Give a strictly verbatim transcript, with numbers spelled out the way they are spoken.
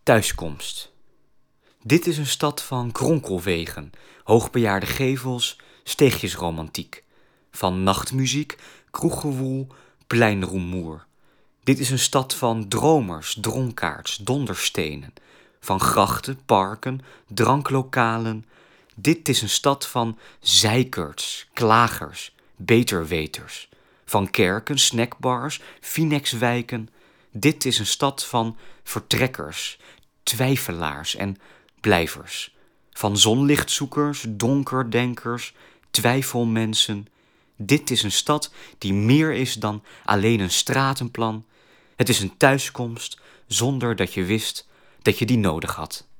Thuiskomst. Dit is een stad van kronkelwegen, hoogbejaarde gevels, steegjesromantiek. Van nachtmuziek, kroeggewoel, pleinrumoer. Dit is een stad van dromers, dronkaards, donderstenen. Van grachten, parken, dranklokalen. Dit is een stad van zeikerts, klagers, beterweters. Van kerken, snackbars, Finex-wijken. Dit is een stad van vertrekkers, twijfelaars en blijvers. Van zonlichtzoekers, donkerdenkers, twijfelmensen. Dit is een stad die meer is dan alleen een stratenplan. Het is een thuiskomst zonder dat je wist dat je die nodig had.